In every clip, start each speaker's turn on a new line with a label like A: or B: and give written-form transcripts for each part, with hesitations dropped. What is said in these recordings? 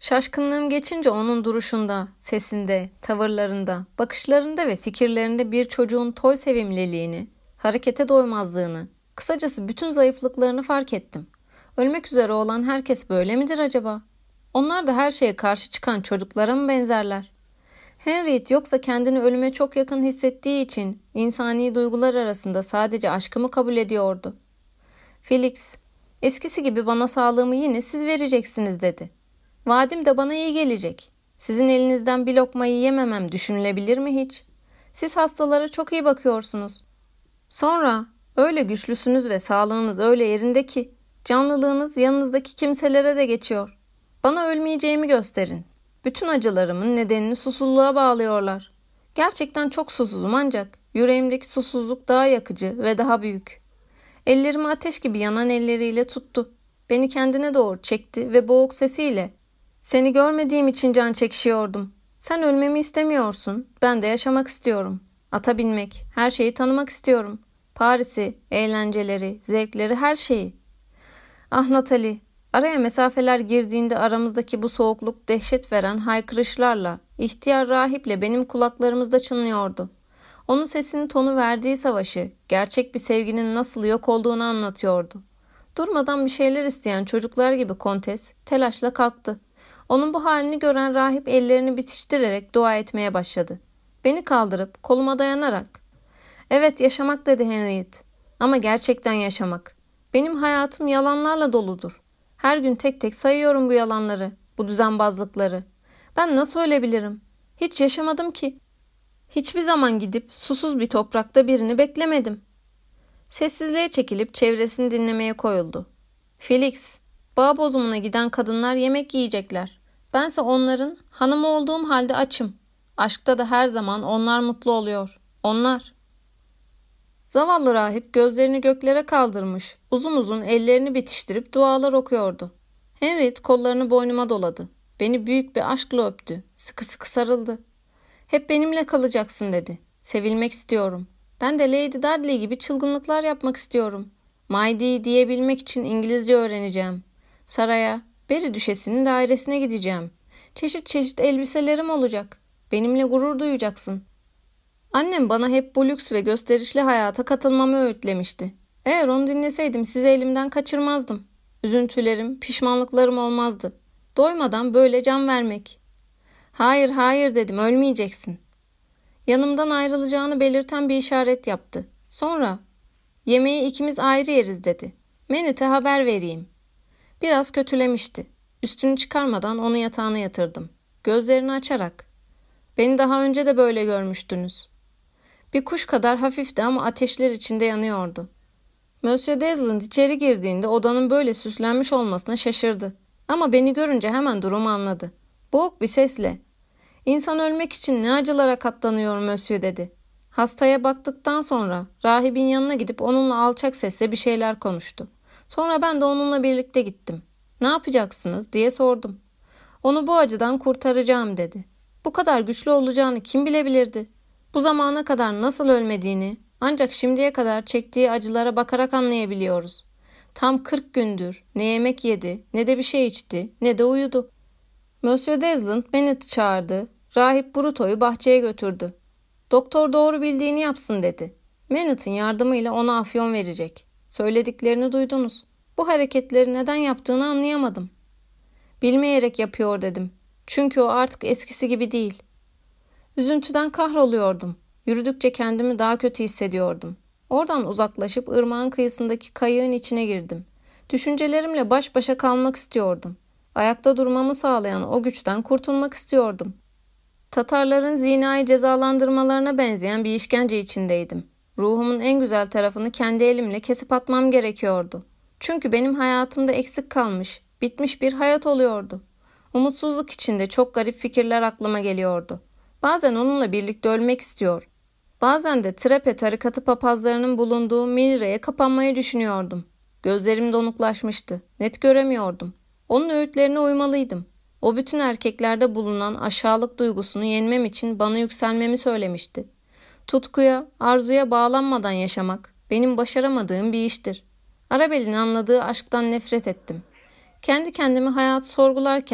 A: Şaşkınlığım geçince onun duruşunda, sesinde, tavırlarında, bakışlarında ve fikirlerinde bir çocuğun toy sevimliliğini, harekete doymazlığını, kısacası bütün zayıflıklarını fark ettim. Ölmek üzere olan herkes böyle midir acaba? Onlar da her şeye karşı çıkan çocuklara mı benzerler? Henriette yoksa kendini ölüme çok yakın hissettiği için insani duygular arasında sadece aşkı mı kabul ediyordu? Felix, eskisi gibi bana sağlığımı yine siz vereceksiniz dedi. Vadim de bana iyi gelecek. Sizin elinizden bir lokmayı yememem düşünülebilir mi hiç? Siz hastalara çok iyi bakıyorsunuz. Sonra öyle güçlüsünüz ve sağlığınız öyle yerinde ki canlılığınız yanınızdaki kimselere de geçiyor. Bana ölmeyeceğimi gösterin. Bütün acılarımın nedenini susuzluğa bağlıyorlar. Gerçekten çok susuzum ancak yüreğimdeki susuzluk daha yakıcı ve daha büyük. Ellerimi ateş gibi yanan elleriyle tuttu. Beni kendine doğru çekti ve boğuk sesiyle "Seni görmediğim için can çekişiyordum. Sen ölmemi istemiyorsun. Ben de yaşamak istiyorum. Ata binmek, her şeyi tanımak istiyorum. Paris'i, eğlenceleri, zevkleri, her şeyi. Ah Natalie, araya mesafeler girdiğinde aramızdaki bu soğukluk dehşet veren haykırışlarla, ihtiyar rahiple benim kulaklarımızda çınlıyordu. Onun sesinin tonu verdiği savaşı, gerçek bir sevginin nasıl yok olduğunu anlatıyordu. Durmadan bir şeyler isteyen çocuklar gibi kontes telaşla kalktı. Onun bu halini gören rahip ellerini bitiştirerek dua etmeye başladı. Beni kaldırıp koluma dayanarak "Evet, yaşamak," dedi Henriette. "Ama gerçekten yaşamak. Benim hayatım yalanlarla doludur. Her gün tek tek sayıyorum bu yalanları, bu düzenbazlıkları. Ben nasıl ölebilirim? Hiç yaşamadım ki. Hiçbir zaman gidip susuz bir toprakta birini beklemedim." Sessizliğe çekilip çevresini dinlemeye koyuldu. "Felix, bağ bozumuna giden kadınlar yemek yiyecekler. Bense onların hanımı olduğum halde açım. Aşkta da her zaman onlar mutlu oluyor. Onlar." Zavallı rahip gözlerini göklere kaldırmış, uzun uzun ellerini bitiştirip dualar okuyordu. Henriette kollarını boynuma doladı. Beni büyük bir aşkla öptü. Sıkı sıkı sarıldı. "Hep benimle kalacaksın," dedi. "Sevilmek istiyorum. Ben de Lady Dudley gibi çılgınlıklar yapmak istiyorum. My Dee diyebilmek için İngilizce öğreneceğim. Saraya, Berry Düşesi'nin dairesine gideceğim. Çeşit çeşit elbiselerim olacak. Benimle gurur duyacaksın." Annem bana hep bu lüks ve gösterişli hayata katılmamı öğütlemişti. Eğer onu dinleseydim sizi elimden kaçırmazdım. Üzüntülerim, pişmanlıklarım olmazdı. Doymadan böyle can vermek. "Hayır, hayır," dedim, "ölmeyeceksin." Yanımdan ayrılacağını belirten bir işaret yaptı. Sonra "Yemeği ikimiz ayrı yeriz," dedi. "Menet'e haber vereyim." Biraz kötülemişti. Üstünü çıkarmadan onu yatağına yatırdım. Gözlerini açarak "Beni daha önce de böyle görmüştünüz." Bir kuş kadar hafifti ama ateşler içinde yanıyordu. Monsieur Deslandes içeri girdiğinde odanın böyle süslenmiş olmasına şaşırdı. Ama beni görünce hemen durumu anladı. Boğuk bir sesle "İnsan ölmek için ne acılara katlanıyor Monsieur," dedi. Hastaya baktıktan sonra rahibin yanına gidip onunla alçak sesle bir şeyler konuştu. Sonra ben de onunla birlikte gittim. "Ne yapacaksınız?" diye sordum. "Onu bu acıdan kurtaracağım," dedi. Bu kadar güçlü olacağını kim bilebilirdi? Bu zamana kadar nasıl ölmediğini ancak şimdiye kadar çektiği acılara bakarak anlayabiliyoruz. Tam 40 gündür ne yemek yedi, ne de bir şey içti, ne de uyudu. Monsieur Deslandes Bennett'i çağırdı. Rahip Bruto'yu bahçeye götürdü. "Doktor doğru bildiğini yapsın," dedi. "Bennett'in yardımıyla ona afyon verecek. Söylediklerini duydunuz. Bu hareketleri neden yaptığını anlayamadım." "Bilmeyerek yapıyor," dedim. "Çünkü o artık eskisi gibi değil." Üzüntüden kahroluyordum. Yürüdükçe kendimi daha kötü hissediyordum. Oradan uzaklaşıp ırmağın kıyısındaki kayığın içine girdim. Düşüncelerimle baş başa kalmak istiyordum. Ayakta durmamı sağlayan o güçten kurtulmak istiyordum. Tatarların zinayı cezalandırmalarına benzeyen bir işkence içindeydim. Ruhumun en güzel tarafını kendi elimle kesip atmam gerekiyordu. Çünkü benim hayatımda eksik kalmış, bitmiş bir hayat oluyordu. Umutsuzluk içinde çok garip fikirler aklıma geliyordu. Bazen onunla birlikte ölmek istiyor. Bazen de Trepe tarikatı papazlarının bulunduğu Milre'ye kapanmayı düşünüyordum. Gözlerim donuklaşmıştı. Net göremiyordum. Onun öğütlerine uymalıydım. O bütün erkeklerde bulunan aşağılık duygusunu yenmem için bana yükselmemi söylemişti. Tutkuya, arzuya bağlanmadan yaşamak benim başaramadığım bir iştir. Arabel'in anladığı aşktan nefret ettim. Kendi kendime hayatı sorgularken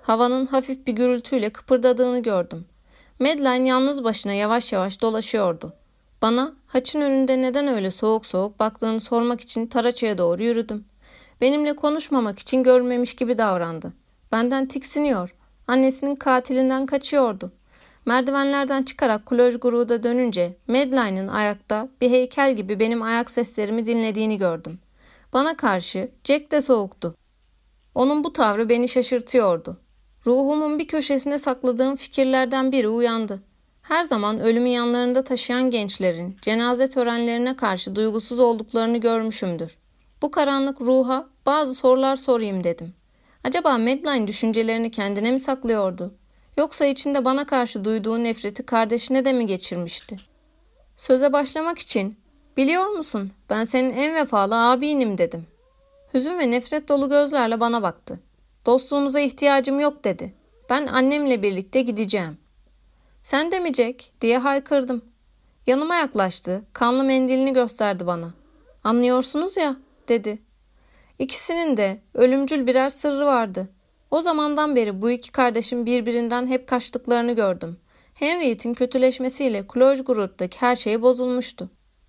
A: Havanın hafif bir gürültüyle kıpırdadığını gördüm. Madeline yalnız başına yavaş yavaş dolaşıyordu. Bana haçın önünde neden öyle soğuk soğuk baktığını sormak için taraçaya doğru yürüdüm. Benimle konuşmamak için görmemiş gibi davrandı. Benden tiksiniyor. Annesinin katilinden kaçıyordu. Merdivenlerden çıkarak Kulojguruk'a dönünce Madeline'ın ayakta bir heykel gibi benim ayak seslerimi dinlediğini gördüm. Bana karşı Jack de soğuktu. Onun bu tavrı beni şaşırtıyordu. Ruhumun bir köşesine sakladığım fikirlerden biri uyandı. Her zaman ölümü yanlarında taşıyan gençlerin cenaze törenlerine karşı duygusuz olduklarını görmüşümdür. Bu karanlık ruha bazı sorular sorayım dedim. Acaba Madeline düşüncelerini kendine mi saklıyordu? Yoksa içinde bana karşı duyduğu nefreti kardeşine de mi geçirmişti? Söze başlamak için, "Biliyor musun, ben senin en vefalı abinim," dedim. Hüzün ve nefret dolu gözlerle bana baktı. "Dostluğumuza ihtiyacım yok," dedi. "Ben annemle birlikte gideceğim." "Sen de mi Jack?" diye haykırdım. Yanıma yaklaştı, kanlı mendilini gösterdi bana. "Anlıyorsunuz ya," dedi. İkisinin de ölümcül birer sırrı vardı. O zamandan beri bu iki kardeşin birbirinden hep kaçtıklarını gördüm. Henriette'in kötüleşmesiyle Kulojguruk'taki her şey bozulmuştu.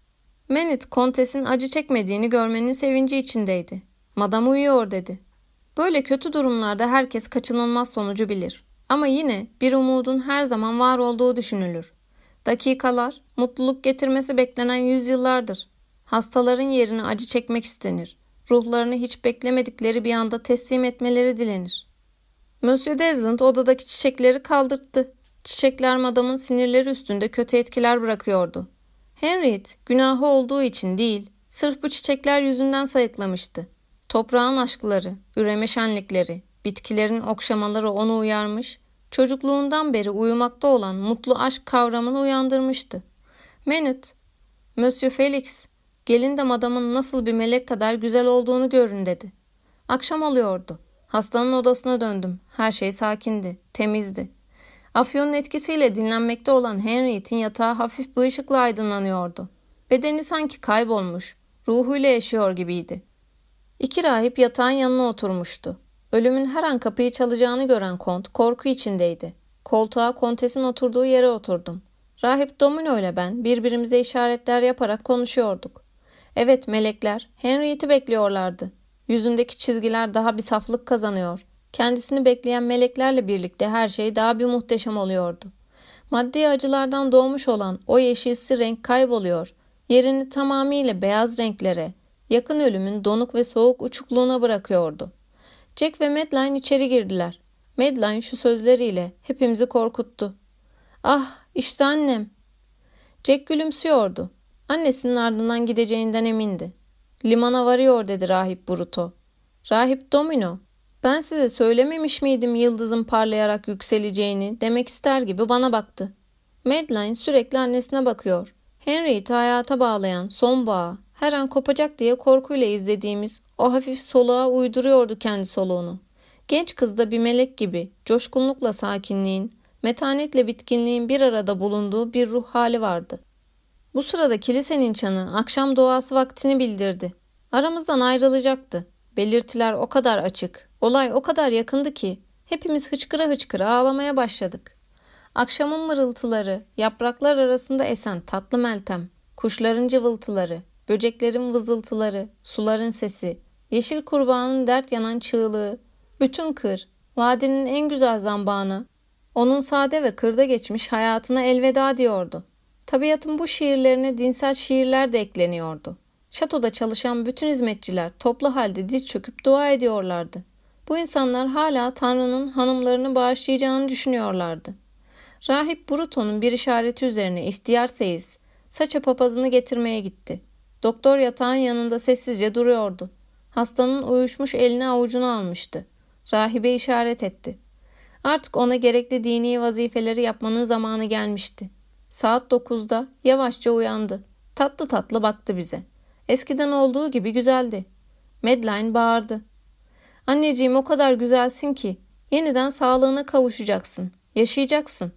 A: Manet, kontesin acı çekmediğini görmenin sevinci içindeydi. "Madam uyuyor," dedi. Böyle kötü durumlarda herkes kaçınılmaz sonucu bilir. Ama yine bir umudun her zaman var olduğu düşünülür. Dakikalar, mutluluk getirmesi beklenen yüzyıllardır. Hastaların yerine acı çekmek istenir. Ruhlarını hiç beklemedikleri bir anda teslim etmeleri dilenir. Monsieur Desmond odadaki çiçekleri kaldırttı. Çiçekler madamın sinirleri üstünde kötü etkiler bırakıyordu. Henriette günahı olduğu için değil, sırf bu çiçekler yüzünden sayıklamıştı. Toprağın aşkları, üreme şenlikleri, bitkilerin okşamaları onu uyarmış, çocukluğundan beri uyumakta olan mutlu aşk kavramını uyandırmıştı. Manet, "Monsieur Felix, gelin de madamın nasıl bir melek kadar güzel olduğunu görün," dedi. Akşam oluyordu. Hastanın odasına döndüm. Her şey sakindi, temizdi. Afyonun etkisiyle dinlenmekte olan Henriette'in yatağı hafif bir ışıkla aydınlanıyordu. Bedeni sanki kaybolmuş, ruhuyla yaşıyor gibiydi. İki rahip yatağın yanına oturmuştu. Ölümün her an kapıyı çalacağını gören kont korku içindeydi. Koltuğa kontesin oturduğu yere oturdum. Rahip Domino ile ben birbirimize işaretler yaparak konuşuyorduk. Evet, melekler Henriette'i bekliyorlardı. Yüzündeki çizgiler daha bir saflık kazanıyor. Kendisini bekleyen meleklerle birlikte her şey daha bir muhteşem oluyordu. Maddi acılardan doğmuş olan o yeşilsi renk kayboluyor. Yerini tamamıyla beyaz renklere, yakın ölümün donuk ve soğuk uçukluğuna bırakıyordu. Jack ve Madeline içeri girdiler. Madeline şu sözleriyle hepimizi korkuttu. "Ah, işte annem." Jack gülümsüyordu. Annesinin ardından gideceğinden emindi. "Limana varıyor," dedi Rahip Bruto. "Rahip Domino, ben size söylememiş miydim yıldızın parlayarak yükseleceğini," demek ister gibi bana baktı. Madeline sürekli annesine bakıyor. Henriette'i hayata bağlayan son bağı her an kopacak diye korkuyla izlediğimiz o hafif soluğa uyduruyordu kendi soluğunu. Genç kızda bir melek gibi coşkunlukla sakinliğin, metanetle bitkinliğin bir arada bulunduğu bir ruh hali vardı. Bu sırada kilisenin çanı akşam duası vaktini bildirdi. Aramızdan ayrılacaktı. Belirtiler o kadar açık, olay o kadar yakındı ki hepimiz hıçkıra hıçkıra ağlamaya başladık. Akşamın mırıltıları, yapraklar arasında esen tatlı meltem, kuşların cıvıltıları, böceklerin vızıltıları, suların sesi, yeşil kurbağanın dert yanan çığlığı, bütün kır, vadinin en güzel zambağına, onun sade ve kırda geçmiş hayatına elveda diyordu. Tabiatın bu şiirlerine dinsel şiirler de ekleniyordu. Şatoda çalışan bütün hizmetçiler toplu halde diz çöküp dua ediyorlardı. Bu insanlar hala Tanrı'nın hanımlarını bağışlayacağını düşünüyorlardı. Rahip Bruto'nun bir işareti üzerine ihtiyar seyis, saça papazını getirmeye gitti. Doktor yatağın yanında sessizce duruyordu. Hastanın uyuşmuş elini avucuna almıştı. Rahibe işaret etti. Artık ona gerekli dini vazifeleri yapmanın zamanı gelmişti. Saat 9'da yavaşça uyandı. Tatlı tatlı baktı bize. Eskiden olduğu gibi güzeldi. Madeline bağırdı. "Anneciğim, o kadar güzelsin ki yeniden sağlığına kavuşacaksın. Yaşayacaksın."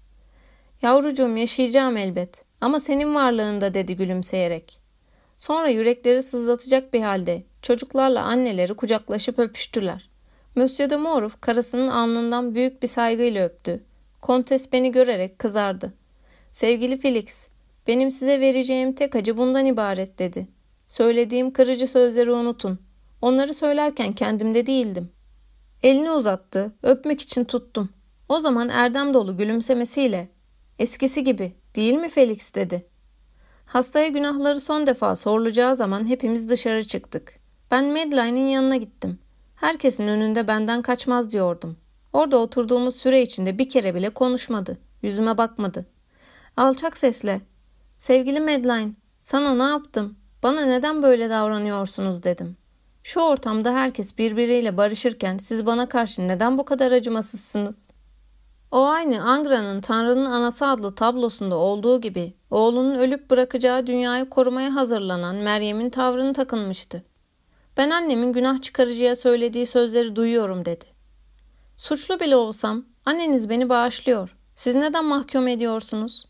A: "Yavrucuğum, yaşayacağım elbet. Ama senin varlığında," dedi gülümseyerek. Sonra yürekleri sızlatacak bir halde çocuklarla anneleri kucaklaşıp öpüştüler. Monsieur de Moruf karısının alnından büyük bir saygıyla öptü. Kontes beni görerek kızardı. Sevgili Felix, benim size vereceğim tek acı bundan ibaret dedi. Söylediğim kırıcı sözleri unutun. Onları söylerken kendimde değildim. Elini uzattı, öpmek için tuttum. O zaman erdem dolu gülümsemesiyle, eskisi gibi değil mi Felix dedi. Hastaya günahları son defa sorulacağı zaman hepimiz dışarı çıktık. Ben Madeline'in yanına gittim. Herkesin önünde benden kaçmaz diyordum. Orada oturduğumuz süre içinde bir kere bile konuşmadı. Yüzüme bakmadı. Alçak sesle, sevgili Madeline, sana ne yaptım? Bana neden böyle davranıyorsunuz dedim. Şu ortamda herkes birbiriyle barışırken siz bana karşı neden bu kadar acımasızsınız? O aynı Angra'nın Tanrı'nın Anası adlı tablosunda olduğu gibi oğlunun ölüp bırakacağı dünyayı korumaya hazırlanan Meryem'in tavrını takınmıştı. Ben annemin günah çıkarıcıya söylediği sözleri duyuyorum dedi. Suçlu bile olsam anneniz beni bağışlıyor. Siz neden mahkum ediyorsunuz?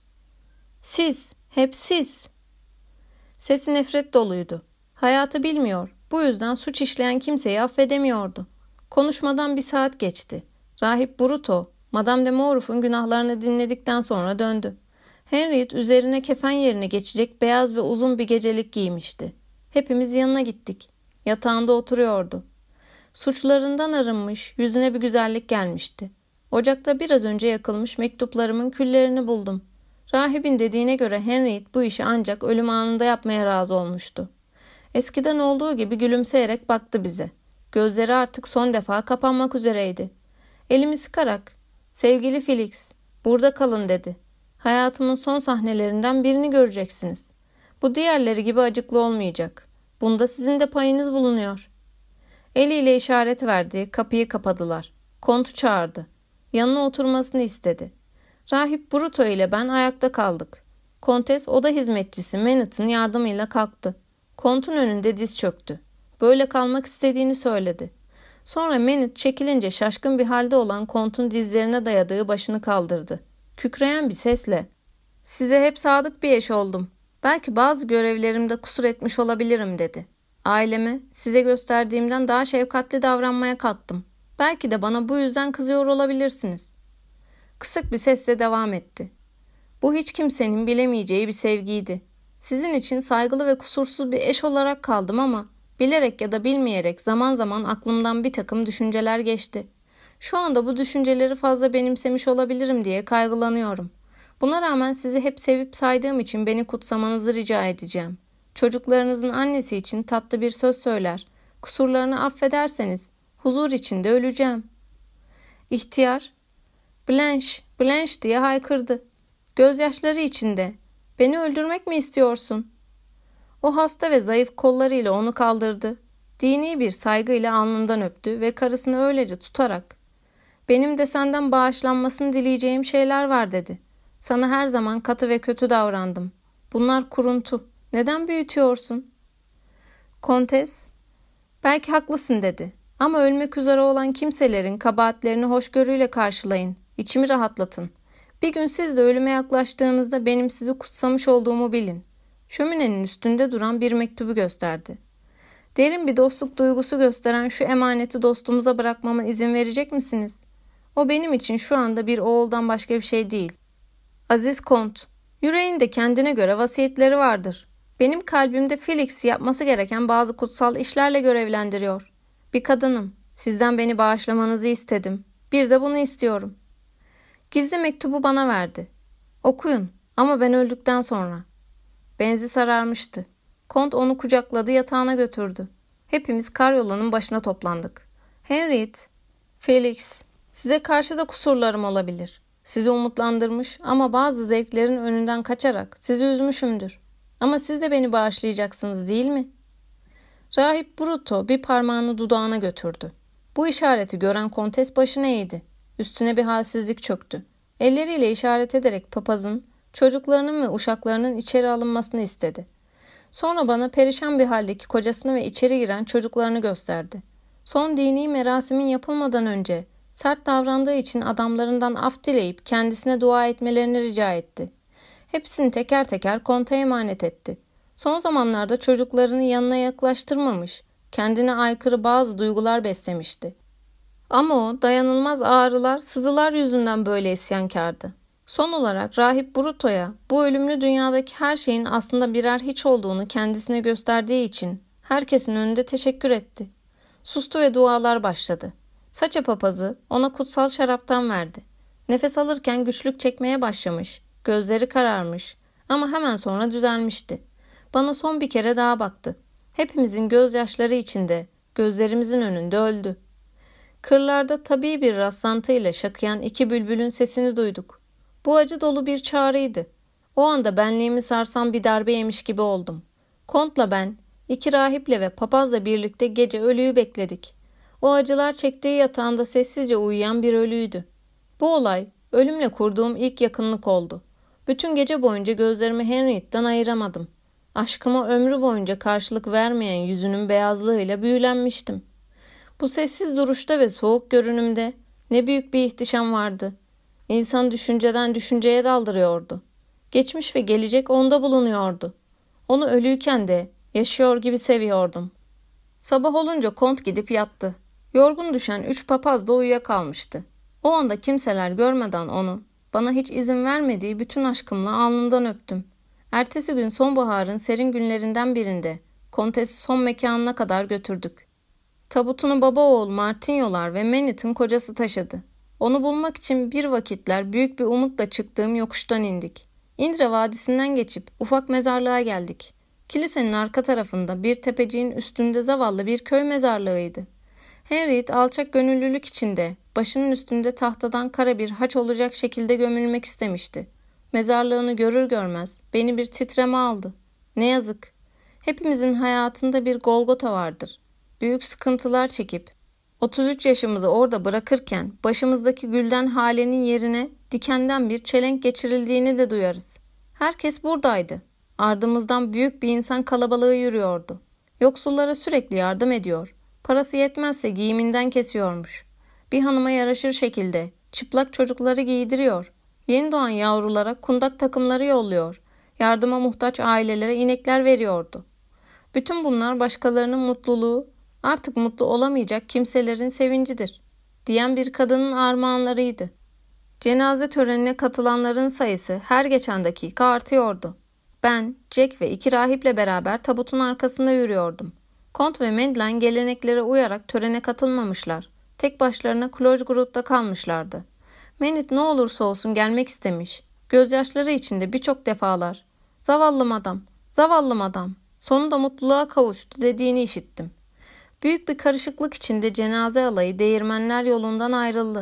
A: Siz, hep siz. Sesi nefret doluydu. Hayatı bilmiyor. Bu yüzden suç işleyen kimseyi affedemiyordu. Konuşmadan bir saat geçti. Rahip Bruto, Madame de Moruf'un günahlarını dinledikten sonra döndü. Henriette üzerine kefen yerine geçecek beyaz ve uzun bir gecelik giymişti. Hepimiz yanına gittik. Yatağında oturuyordu. Suçlarından arınmış, yüzüne bir güzellik gelmişti. Ocakta biraz önce yakılmış mektuplarımın küllerini buldum. Rahibin dediğine göre Henriette bu işi ancak ölüm anında yapmaya razı olmuştu. Eskiden olduğu gibi gülümseyerek baktı bize. Gözleri artık son defa kapanmak üzereydi. Elimi sıkarak, sevgili Felix, burada kalın dedi. Hayatımın son sahnelerinden birini göreceksiniz. Bu diğerleri gibi acıklı olmayacak. Bunda sizin de payınız bulunuyor. Eliyle işaret verdi, kapıyı kapadılar. Kontu çağırdı. Yanına oturmasını istedi. Rahip Bruto ile ben ayakta kaldık. Kontes oda hizmetçisi Menet'in yardımıyla kalktı. Kontun önünde diz çöktü. Böyle kalmak istediğini söyledi. Sonra Menet çekilince şaşkın bir halde olan Kont'un dizlerine dayadığı başını kaldırdı. Kükreyen bir sesle, "Size hep sadık bir eş oldum. Belki bazı görevlerimde kusur etmiş olabilirim." dedi. "Aileme size gösterdiğimden daha şefkatli davranmaya kalktım. Belki de bana bu yüzden kızıyor olabilirsiniz." Kısık bir sesle devam etti. "Bu hiç kimsenin bilemeyeceği bir sevgiydi. Sizin için saygılı ve kusursuz bir eş olarak kaldım ama bilerek ya da bilmeyerek zaman zaman aklımdan bir takım düşünceler geçti. Şu anda bu düşünceleri fazla benimsemiş olabilirim diye kaygılanıyorum. Buna rağmen sizi hep sevip saydığım için beni kutsamanızı rica edeceğim. Çocuklarınızın annesi için tatlı bir söz söyler. Kusurlarını affederseniz huzur içinde öleceğim." İhtiyar, "Blanche, Blanche" diye haykırdı. Gözyaşları içinde, "Beni öldürmek mi istiyorsun?" O hasta ve zayıf kollarıyla onu kaldırdı. Dini bir saygıyla alnından öptü ve karısını öylece tutarak, "Benim de senden bağışlanmasını dileyeceğim şeyler var." dedi. "Sana her zaman katı ve kötü davrandım. Bunlar kuruntu. Neden büyütüyorsun?" Kontes, "Belki haklısın." dedi. "Ama ölmek üzere olan kimselerin kabahatlerini hoşgörüyle karşılayın. İçimi rahatlatın. Bir gün siz de ölüme yaklaştığınızda benim sizi kutsamış olduğumu bilin." Şöminenin üstünde duran bir mektubu gösterdi. "Derin bir dostluk duygusu gösteren şu emaneti dostumuza bırakmama izin verecek misiniz? O benim için şu anda bir oğuldan başka bir şey değil. Aziz Kont, yüreğinde kendine göre vasiyetleri vardır. Benim kalbimde Felix'i yapması gereken bazı kutsal işlerle görevlendiriyor. Bir kadınım. Sizden beni bağışlamanızı istedim. Bir de bunu istiyorum." Gizli mektubu bana verdi. "Okuyun ama ben öldükten sonra." Benzi sararmıştı. Kont onu kucakladı, yatağına götürdü. Hepimiz karyolanın başına toplandık. Henriette, "Felix, size karşı da kusurlarım olabilir. Sizi umutlandırmış ama bazı zevklerin önünden kaçarak sizi üzmüşümdür. Ama siz de beni bağışlayacaksınız değil mi?" Rahip Bruto bir parmağını dudağına götürdü. Bu işareti gören kontes başını eğdi. Üstüne bir halsizlik çöktü. Elleriyle işaret ederek papazın, çocuklarının ve uşaklarının içeri alınmasını istedi. Sonra bana perişan bir haldeki kocasını ve içeri giren çocuklarını gösterdi. Son dini merasimin yapılmadan önce sert davrandığı için adamlarından af dileyip kendisine dua etmelerini rica etti. Hepsini teker teker konta emanet etti. Son zamanlarda çocuklarını yanına yaklaştırmamış, kendine aykırı bazı duygular beslemişti. Ama o dayanılmaz ağrılar, sızılar yüzünden böyle isyankardı. Son olarak Rahip Bruto'ya bu ölümlü dünyadaki her şeyin aslında birer hiç olduğunu kendisine gösterdiği için herkesin önünde teşekkür etti. Sustu ve dualar başladı. Saça papazı ona kutsal şaraptan verdi. Nefes alırken güçlük çekmeye başlamış, gözleri kararmış ama hemen sonra düzelmişti. Bana son bir kere daha baktı. Hepimizin gözyaşları içinde, gözlerimizin önünde öldü. Kırlarda tabii bir rastlantıyla şakıyan iki bülbülün sesini duyduk. Bu acı dolu bir çağrıydı. O anda benliğimi sarsan bir darbe yemiş gibi oldum. Kont'la ben, iki rahiple ve papazla birlikte gece ölüyü bekledik. O acılar çektiği yatağında sessizce uyuyan bir ölüydü. Bu olay, ölümle kurduğum ilk yakınlık oldu. Bütün gece boyunca gözlerimi Henriette'den ayıramadım. Aşkıma ömrü boyunca karşılık vermeyen yüzünün beyazlığıyla büyülenmiştim. Bu sessiz duruşta ve soğuk görünümde ne büyük bir ihtişam vardı. İnsan düşünceden düşünceye daldırıyordu. Geçmiş ve gelecek onda bulunuyordu. Onu ölüyken de yaşıyor gibi seviyordum. Sabah olunca Kont gidip yattı. Yorgun düşen 3 papaz da uyuyakalmıştı. O anda kimseler görmeden onu, bana hiç izin vermediği bütün aşkımla alnından öptüm. Ertesi gün sonbaharın serin günlerinden birinde Kontes'i son mekanına kadar götürdük. Tabutunu baba oğul Martinyolar ve Menet'in kocası taşıdı. Onu bulmak için bir vakitler büyük bir umutla çıktığım yokuştan indik. İndre Vadisi'nden geçip ufak mezarlığa geldik. Kilisenin arka tarafında bir tepeciğin üstünde zavallı bir köy mezarlığıydı. Henriette alçak gönüllülük içinde başının üstünde tahtadan kara bir haç olacak şekilde gömülmek istemişti. Mezarlığını görür görmez beni bir titreme aldı. Ne yazık. Hepimizin hayatında bir Golgota vardır. Büyük sıkıntılar çekip 33 yaşımızı orada bırakırken başımızdaki gülden halenin yerine dikenden bir çelenk geçirildiğini de duyarız. Herkes buradaydı. Ardımızdan büyük bir insan kalabalığı yürüyordu. Yoksullara sürekli yardım ediyor. Parası yetmezse giyiminden kesiyormuş. Bir hanıma yaraşır şekilde çıplak çocukları giydiriyor. Yeni doğan yavrulara kundak takımları yolluyor. Yardıma muhtaç ailelere inekler veriyordu. Bütün bunlar başkalarının mutluluğu, artık mutlu olamayacak kimselerin sevincidir, diyen bir kadının armağanlarıydı. Cenaze törenine katılanların sayısı her geçen dakika artıyordu. Ben, Jack ve 2 rahiple beraber tabutun arkasında yürüyordum. Kont ve Madeline geleneklere uyarak törene katılmamışlar. Tek başlarına Clochegourd'da kalmışlardı. Manet ne olursa olsun gelmek istemiş. Gözyaşları içinde birçok defalar "Zavallım adam, zavallım adam, sonunda mutluluğa kavuştu" dediğini işittim. Büyük bir karışıklık içinde cenaze alayı değirmenler yolundan ayrıldı.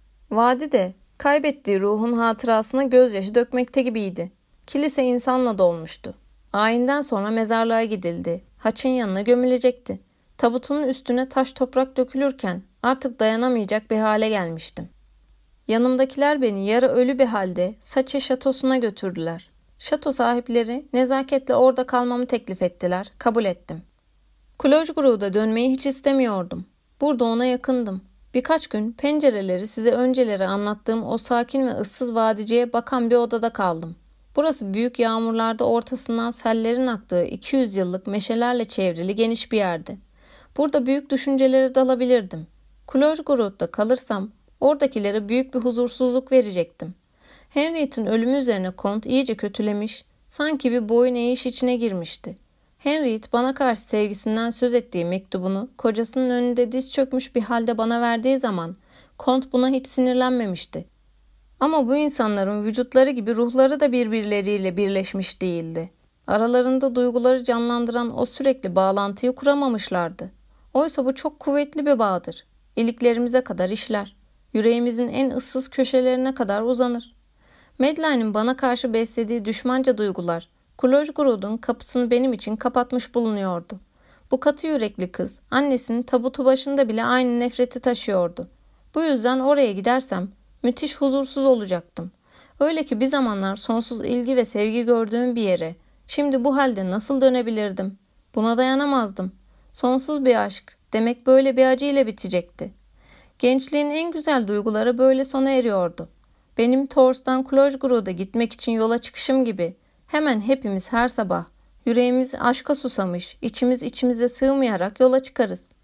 A: Vadi de kaybettiği ruhun hatırasına gözyaşı dökmekte gibiydi. Kilise insanla dolmuştu. Ayinden sonra mezarlığa gidildi. Haçın yanına gömülecekti. Tabutunun üstüne taş toprak dökülürken artık dayanamayacak bir hale gelmiştim. Yanımdakiler beni yarı ölü bir halde Saçe şatosuna götürdüler. Şato sahipleri nezaketle orada kalmamı teklif ettiler. Kabul ettim. Clochegourd'a dönmeyi hiç istemiyordum. Burada ona yakındım. Birkaç gün pencereleri size önceleri anlattığım o sakin ve ıssız vadiciye bakan bir odada kaldım. Burası büyük yağmurlarda ortasından sellerin aktığı 200 yıllık meşelerle çevrili geniş bir yerdi. Burada büyük düşüncelere dalabilirdim. Clochegourd'da kalırsam oradakilere büyük bir huzursuzluk verecektim. Henriette'in ölümü üzerine Kont iyice kötülemiş, sanki bir boyun eğiş içine girmişti. Henriette bana karşı sevgisinden söz ettiği mektubunu kocasının önünde diz çökmüş bir halde bana verdiği zaman Kont buna hiç sinirlenmemişti. Ama bu insanların vücutları gibi ruhları da birbirleriyle birleşmiş değildi. Aralarında duyguları canlandıran o sürekli bağlantıyı kuramamışlardı. Oysa bu çok kuvvetli bir bağdır. İliklerimize kadar işler. Yüreğimizin en ıssız köşelerine kadar uzanır. Madeline'in bana karşı beslediği düşmanca duygular Clochegourd'un kapısını benim için kapatmış bulunuyordu. Bu katı yürekli kız annesinin tabutu başında bile aynı nefreti taşıyordu. Bu yüzden oraya gidersem müthiş huzursuz olacaktım. Öyle ki bir zamanlar sonsuz ilgi ve sevgi gördüğüm bir yere şimdi bu halde nasıl dönebilirdim? Buna dayanamazdım. Sonsuz bir aşk demek böyle bir acıyla bitecekti. Gençliğin en güzel duyguları böyle sona eriyordu. Benim Tors'tan Clochegourd'a gitmek için yola çıkışım gibi hemen hepimiz her sabah yüreğimiz aşka susamış, içimiz içimize sığmayarak yola çıkarız.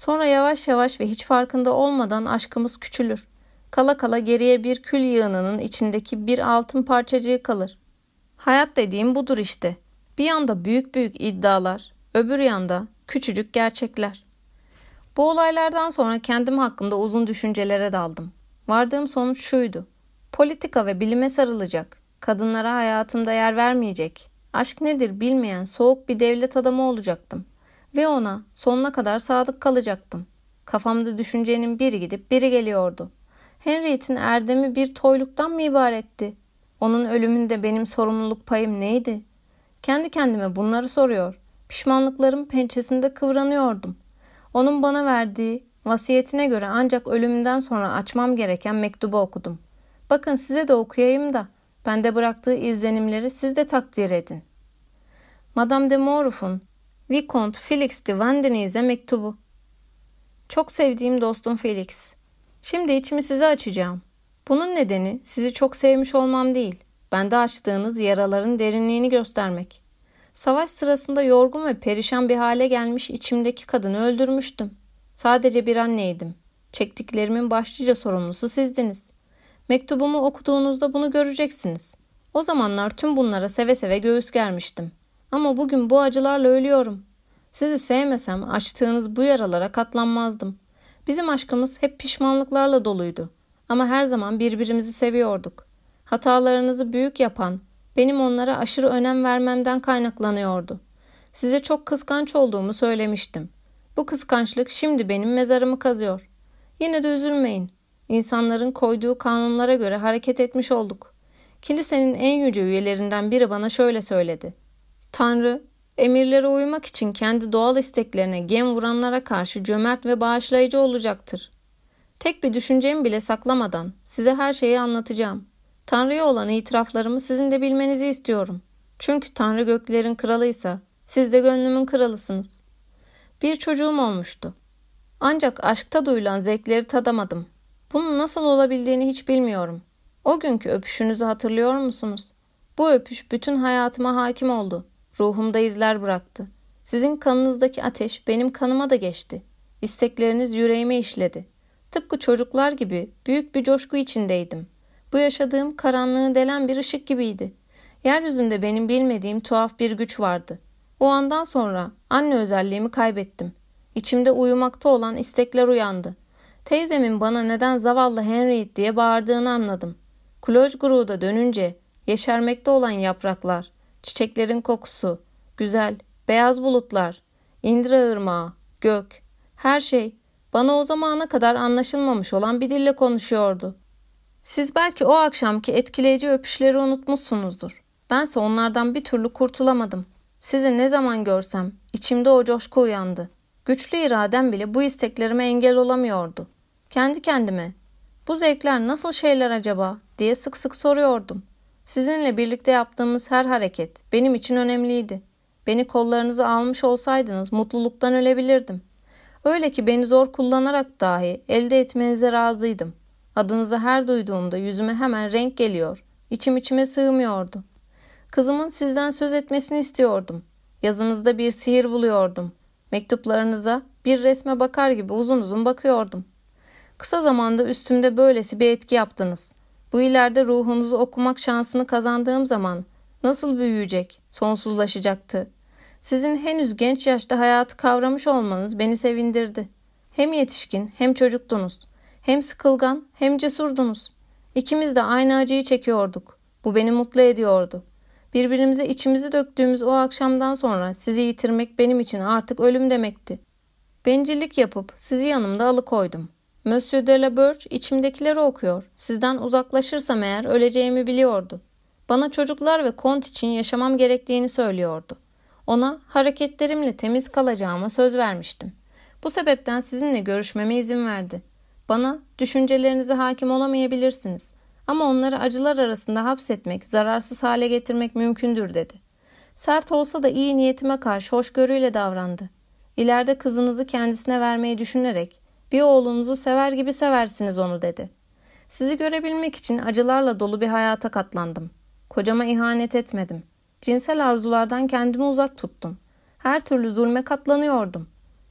A: Sonra yavaş yavaş ve hiç farkında olmadan aşkımız küçülür. Kala kala geriye bir kül yığınının içindeki bir altın parçacığı kalır. Hayat dediğim budur işte. Bir yanda büyük büyük iddialar, öbür yanda küçücük gerçekler. Bu olaylardan sonra kendim hakkında uzun düşüncelere daldım. Vardığım sonuç şuydu. Politika ve bilime sarılacak, kadınlara hayatımda yer vermeyecek, aşk nedir bilmeyen soğuk bir devlet adamı olacaktım. Ve ona sonuna kadar sadık kalacaktım. Kafamda düşüncenin biri gidip biri geliyordu. Henriette'in erdemi bir toyluktan mı ibaretti? Onun ölümünde benim sorumluluk payım neydi? Kendi kendime bunları soruyor. Pişmanlıklarım pençesinde kıvranıyordum. Onun bana verdiği vasiyetine göre ancak ölümünden sonra açmam gereken mektubu okudum. Bakın size de okuyayım da bende bıraktığı izlenimleri siz de takdir edin. Madame de Moruf'un Vicomte Felix de Vandeneys'e mektubu. Çok sevdiğim dostum Felix. Şimdi içimi size açacağım. Bunun nedeni sizi çok sevmiş olmam değil. Bende açtığınız yaraların derinliğini göstermek. Savaş sırasında yorgun ve perişan bir hale gelmiş içimdeki kadını öldürmüştüm. Sadece bir anneydim. Çektiklerimin başlıca sorumlusu sizdiniz. Mektubumu okuduğunuzda bunu göreceksiniz. O zamanlar tüm bunlara seve seve göğüs germiştim. Ama bugün bu acılarla ölüyorum. Sizi sevmesem açtığınız bu yaralara katlanmazdım. Bizim aşkımız hep pişmanlıklarla doluydu. Ama her zaman birbirimizi seviyorduk. Hatalarınızı büyük yapan, benim onlara aşırı önem vermemden kaynaklanıyordu. Size çok kıskanç olduğumu söylemiştim. Bu kıskançlık şimdi benim mezarımı kazıyor. Yine de üzülmeyin. İnsanların koyduğu kanunlara göre hareket etmiş olduk. Kilisenin en yüce üyelerinden biri bana şöyle söyledi. Tanrı, emirlere uymak için kendi doğal isteklerine gem vuranlara karşı cömert ve bağışlayıcı olacaktır. Tek bir düşüncemi bile saklamadan size her şeyi anlatacağım. Tanrı'ya olan itiraflarımı sizin de bilmenizi istiyorum. Çünkü Tanrı göklerin kralıysa siz de gönlümün kralısınız. Bir çocuğum olmuştu. Ancak aşkta duyulan zevkleri tadamadım. Bunun nasıl olabildiğini hiç bilmiyorum. O günkü öpüşünüzü hatırlıyor musunuz? Bu öpüş bütün hayatıma hakim oldu. Ruhumda izler bıraktı. Sizin kanınızdaki ateş benim kanıma da geçti. İstekleriniz yüreğime işledi. Tıpkı çocuklar gibi büyük bir coşku içindeydim. Bu yaşadığım karanlığı delen bir ışık gibiydi. Yeryüzünde benim bilmediğim tuhaf bir güç vardı. O andan sonra anne özelliğimi kaybettim. İçimde uyumakta olan istekler uyandı. Teyzemin bana neden zavallı Henriette diye bağırdığını anladım. Klojguru'da dönünce yeşermekte olan yapraklar, çiçeklerin kokusu, güzel, beyaz bulutlar, Indra ırmağı, gök, her şey bana o zamana kadar anlaşılmamış olan bir dille konuşuyordu. Siz belki o akşamki etkileyici öpüşleri unutmuşsunuzdur. Bense onlardan bir türlü kurtulamadım. Sizi ne zaman görsem içimde o coşku uyandı. Güçlü iradem bile bu isteklerime engel olamıyordu. Kendi kendime, bu zevkler nasıl şeyler acaba diye sık sık soruyordum. Sizinle birlikte yaptığımız her hareket benim için önemliydi. Beni kollarınıza almış olsaydınız mutluluktan ölebilirdim. Öyle ki beni zor kullanarak dahi elde etmenize razıydım. Adınızı her duyduğumda yüzüme hemen renk geliyor. İçim içime sığmıyordu. Kızımın sizden söz etmesini istiyordum. Yazınızda bir sihir buluyordum. Mektuplarınıza bir resme bakar gibi uzun uzun bakıyordum. Kısa zamanda üstümde böylesi bir etki yaptınız. Bu ileride ruhunuzu okumak şansını kazandığım zaman nasıl büyüyecek, sonsuzlaşacaktı. Sizin henüz genç yaşta hayatı kavramış olmanız beni sevindirdi. Hem yetişkin hem çocuktunuz. Hem sıkılgan hem cesurdunuz. İkimiz de aynı acıyı çekiyorduk. Bu beni mutlu ediyordu. Birbirimize içimizi döktüğümüz o akşamdan sonra sizi yitirmek benim için artık ölüm demekti. Bencillik yapıp sizi yanımda alıkoydum. Monsieur de la Berge içimdekileri okuyor. Sizden uzaklaşırsam eğer öleceğimi biliyordu. Bana çocuklar ve kont için yaşamam gerektiğini söylüyordu. Ona hareketlerimle temiz kalacağıma söz vermiştim. Bu sebepten sizinle görüşmeme izin verdi. Bana düşüncelerinize hakim olamayabilirsiniz. Ama onları acılar arasında hapsetmek, zararsız hale getirmek mümkündür dedi. Sert olsa da iyi niyetime karşı hoşgörüyle davrandı. İleride kızınızı kendisine vermeyi düşünerek bir oğlunuzu sever gibi seversiniz onu dedi. Sizi görebilmek için acılarla dolu bir hayata katlandım. Kocama ihanet etmedim. Cinsel arzulardan kendimi uzak tuttum. Her türlü zulme katlanıyordum.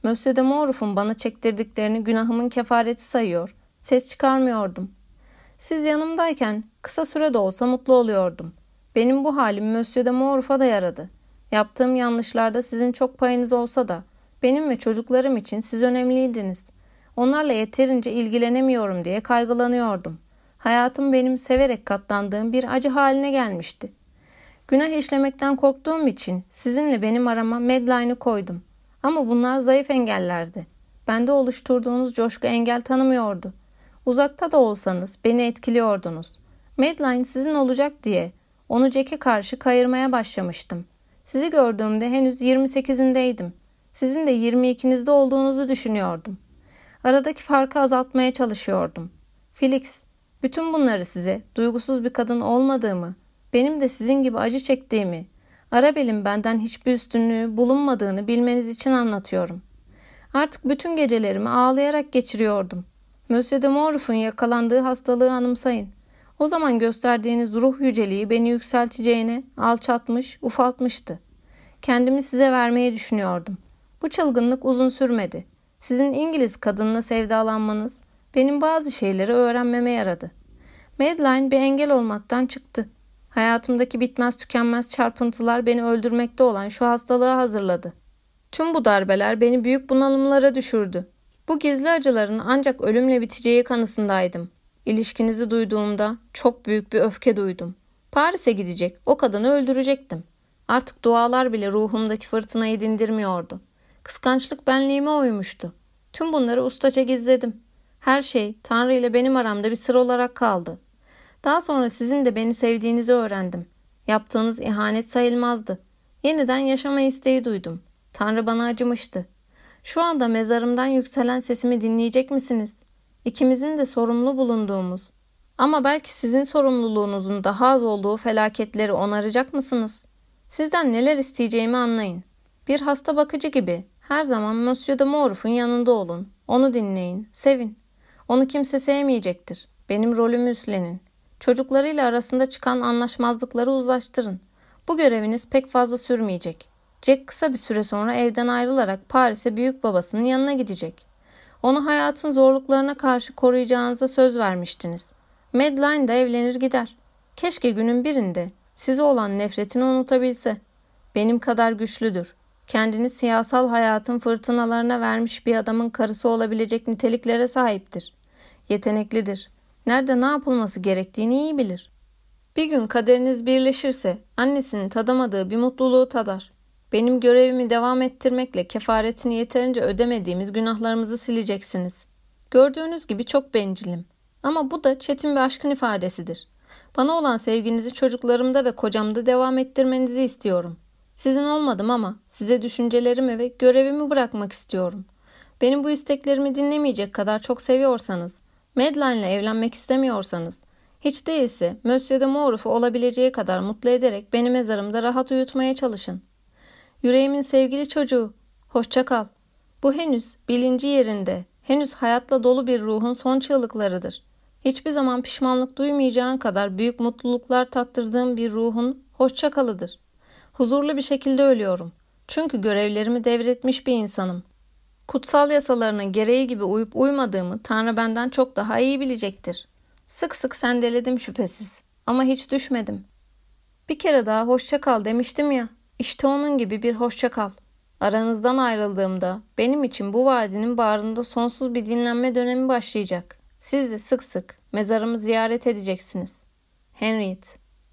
A: Monsieur de Moruf'un bana çektirdiklerini günahımın kefareti sayıyor. Ses çıkarmıyordum. Siz yanımdayken kısa süre de olsa mutlu oluyordum. Benim bu halim Monsieur de Moruf'a da yaradı. Yaptığım yanlışlarda sizin çok payınız olsa da benim ve çocuklarım için siz önemliydiniz. Onlarla yeterince ilgilenemiyorum diye kaygılanıyordum. Hayatım benim severek katlandığım bir acı haline gelmişti. Günah işlemekten korktuğum için sizinle benim arama Madeline'ı koydum. Ama bunlar zayıf engellerdi. Bende oluşturduğunuz coşku engel tanımıyordu. Uzakta da olsanız beni etkiliyordunuz. Madeline sizin olacak diye onu Jack'e karşı kayırmaya başlamıştım. Sizi gördüğümde henüz 28'indeydim. Sizin de 22'nizde olduğunuzu düşünüyordum. Aradaki farkı azaltmaya çalışıyordum. Felix, bütün bunları size duygusuz bir kadın olmadığımı, benim de sizin gibi acı çektiğimi, Arabelle'in benden hiçbir üstünlüğü bulunmadığını bilmeniz için anlatıyorum. Artık bütün gecelerimi ağlayarak geçiriyordum. Monsieur de Moruf'un yakalandığı hastalığı anımsayın. O zaman gösterdiğiniz ruh yüceliği beni yükselteceğine alçaltmış, ufaltmıştı. Kendimi size vermeyi düşünüyordum. Bu çılgınlık uzun sürmedi. Sizin İngiliz kadınına sevdalanmanız benim bazı şeyleri öğrenmeme yaradı. Madeline bir engel olmaktan çıktı. Hayatımdaki bitmez tükenmez çarpıntılar beni öldürmekte olan şu hastalığa hazırladı. Tüm bu darbeler beni büyük bunalımlara düşürdü. Bu gizli acıların ancak ölümle biteceği kanısındaydım. İlişkinizi duyduğumda çok büyük bir öfke duydum. Paris'e gidecek, o kadını öldürecektim. Artık dualar bile ruhumdaki fırtınayı dindirmiyordu. Kıskançlık benliğime uymuştu. Tüm bunları ustaca gizledim. Her şey Tanrı ile benim aramda bir sır olarak kaldı. Daha sonra sizin de beni sevdiğinizi öğrendim. Yaptığınız ihanet sayılmazdı. Yeniden yaşama isteği duydum. Tanrı bana acımıştı. Şu anda mezarımdan yükselen sesimi dinleyecek misiniz? İkimizin de sorumlu bulunduğumuz ama belki sizin sorumluluğunuzun daha az olduğu felaketleri onaracak mısınız? Sizden neler isteyeceğimi anlayın. Bir hasta bakıcı gibi her zaman Monsieur de Moruf'un yanında olun. Onu dinleyin, sevin. Onu kimse sevmeyecektir. Benim rolümü üstlenin. Çocuklarıyla arasında çıkan anlaşmazlıkları uzlaştırın. Bu göreviniz pek fazla sürmeyecek. Jack kısa bir süre sonra evden ayrılarak Paris'e büyük babasının yanına gidecek. Onu hayatın zorluklarına karşı koruyacağınıza söz vermiştiniz. Madeline de evlenir gider. Keşke günün birinde size olan nefretini unutabilse. Benim kadar güçlüdür. Kendini siyasal hayatın fırtınalarına vermiş bir adamın karısı olabilecek niteliklere sahiptir. Yeteneklidir. Nerede ne yapılması gerektiğini iyi bilir. Bir gün kaderiniz birleşirse annesinin tadamadığı bir mutluluğu tadar. Benim görevimi devam ettirmekle kefaretini yeterince ödemediğimiz günahlarımızı sileceksiniz. Gördüğünüz gibi çok bencilim. Ama bu da çetin bir aşkın ifadesidir. Bana olan sevginizi çocuklarımda ve kocamda devam ettirmenizi istiyorum. Sizin olmadım ama size düşüncelerimi ve görevimi bırakmak istiyorum. Benim bu isteklerimi dinlemeyecek kadar çok seviyorsanız, Madeline ile evlenmek istemiyorsanız, hiç değilse Monsieur de Moruf'u olabileceği kadar mutlu ederek beni mezarımda rahat uyutmaya çalışın. Yüreğimin sevgili çocuğu, hoşça kal. Bu henüz bilinci yerinde, henüz hayatla dolu bir ruhun son çığlıklarıdır. Hiçbir zaman pişmanlık duymayacağın kadar büyük mutluluklar tattırdığım bir ruhun hoşça kalıdır. Huzurlu bir şekilde ölüyorum. Çünkü görevlerimi devretmiş bir insanım. Kutsal yasalarına gereği gibi uyup uymadığımı Tanrı benden çok daha iyi bilecektir. Sık sık sendeledim şüphesiz. Ama hiç düşmedim. Bir kere daha hoşça kal demiştim ya. İşte onun gibi bir hoşça kal. Aranızdan ayrıldığımda benim için bu vadinin bağrında sonsuz bir dinlenme dönemi başlayacak. Siz de sık sık mezarımı ziyaret edeceksiniz. Henriette.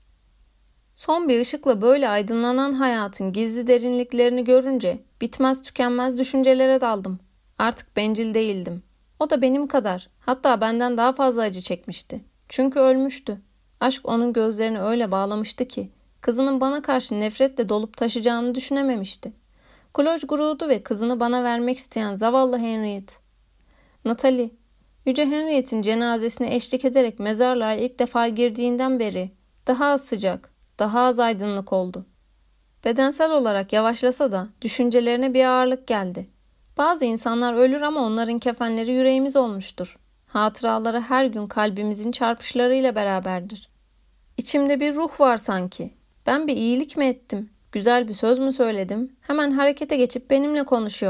A: Son bir ışıkla böyle aydınlanan hayatın gizli derinliklerini görünce bitmez tükenmez düşüncelere daldım. Artık bencil değildim. O da benim kadar, hatta benden daha fazla acı çekmişti. Çünkü ölmüştü. Aşk onun gözlerini öyle bağlamıştı ki kızının bana karşı nefretle dolup taşacağını düşünememişti. Claude Groud'u ve kızını bana vermek isteyen zavallı Henriette. Natalie, Yüce Henriette'in cenazesine eşlik ederek mezarlığa ilk defa girdiğinden beri daha az sıcak, daha az aydınlık oldu. Bedensel olarak yavaşlasa da düşüncelerine bir ağırlık geldi. Bazı insanlar ölür ama onların kefenleri yüreğimiz olmuştur. Hatıraları her gün kalbimizin çarpışlarıyla beraberdir. İçimde bir ruh var sanki. Ben bir iyilik mi ettim? Güzel bir söz mü söyledim? Hemen harekete geçip benimle konuşuyor.